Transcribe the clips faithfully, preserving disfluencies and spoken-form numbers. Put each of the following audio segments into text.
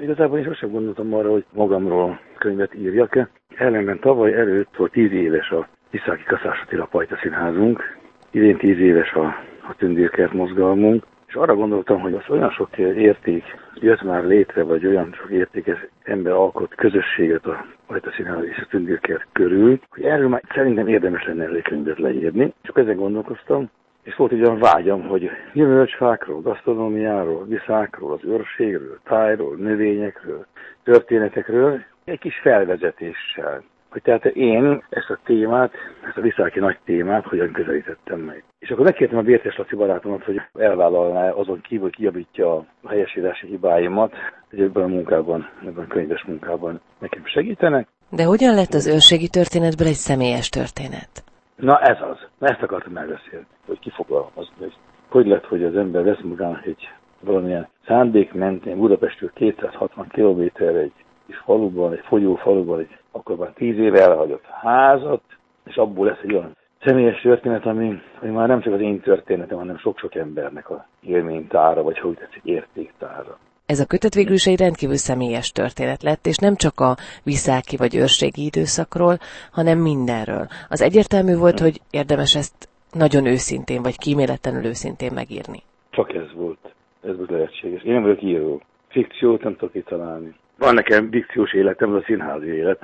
Igazából én sosem gondoltam arra, hogy magamról könyvet írjak. Ellenben tavaly előtt volt tíz éves a Viszáki Kaszás Attila Pajta Színházunk, idén tíz éves a, a Tündérkert mozgalmunk, és arra gondoltam, hogy az olyan sok érték jött már létre, vagy olyan sok értékes ember alkot közösséget a Pajta Színház és a Tündérkert körül, hogy erről már szerintem érdemes lenne egy könyvet leírni. Csak ezen gondolkoztam, és volt egy olyan vágyam, hogy gyümölcsfákról, gasztronómiáról, viszákról, az őrségről, tájról, növényekről, történetekről egy kis felvezetéssel. Hogy tehát én ezt a témát, ezt a viszáki nagy témát hogyan közelítettem meg. És akkor megkértem a Bértes Laci barátomat, hogy elvállalná azon kívül, hogy kijavítja a helyesírási hibáimat, hogy ebben a munkában, ebben a könyves munkában nekem segítenek. De hogyan lett az őrségi történetből egy személyes történet? Na ez az. Na ezt akartam elbeszélni, hogy kifogalmazni, hogy hogy lett, hogy az ember vesz magának egy valamilyen szándék mentén Budapestről kétszázhatvan kilométerre egy kis faluban, egy folyó faluban, egy akkor már tíz éve elhagyott házat, és abból lesz egy olyan személyes történet, ami, ami már nem csak az én történetem, hanem sok-sok embernek a élménytára, vagy hogy tetszik, értéktára. Ez a kötet végül is egy rendkívül személyes történet lett, és nem csak a viszáki vagy őrségi időszakról, hanem mindenről. Az egyértelmű volt, hogy érdemes ezt nagyon őszintén, vagy kíméletlenül őszintén megírni. Csak ez volt. Ez volt lehetséges. Én nem vagyok író. Fikciót nem tudok kitalálni. Van nekem fikciós életem, az a színházi élet.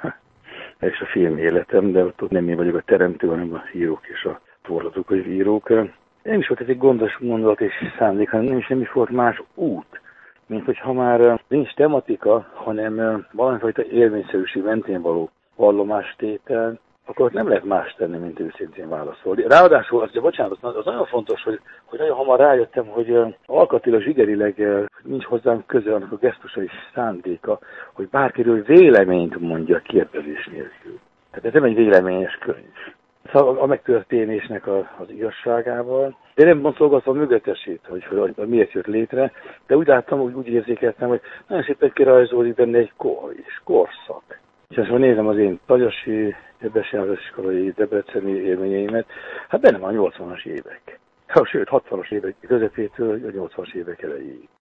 És a film életem, de ott nem én vagyok a teremtő, hanem a írók és a forgatókönyvírók. Nem is volt ez egy gondos mondat és szándék, hanem nem is, nem is volt más út. Mint hogyha már nincs tematika, hanem valamifajta élményszerűség mentén való vallomástétel, akkor nem lehet más tenni, mint őszintén válaszolni. Ráadásul, az, bocsánat, az nagyon fontos, hogy, hogy nagyon hamar rájöttem, hogy alkatilag, zsigerileg nincs hozzám köze annak a gesztusa és szándéka, hogy bárkiről véleményt mondja kérdezés nélkül. Tehát ez nem egy véleményes könyv. Szóval a megtörténésnek a, az igazságával, de nem boncolgatva mögöttesít, hogy, hogy, hogy miért jött létre, de úgy láttam, úgy, úgy érzékeltem, hogy nagyon szépen kirajzódik benne egy kor, és korszak. És most nézem az én tagyasi, Ebbes-János-iskolai, debreceni élményeimet, hát benne van a nyolcvanas évek. Sőt, hatvanas évek közepétől a nyolcvanas évek elejéig.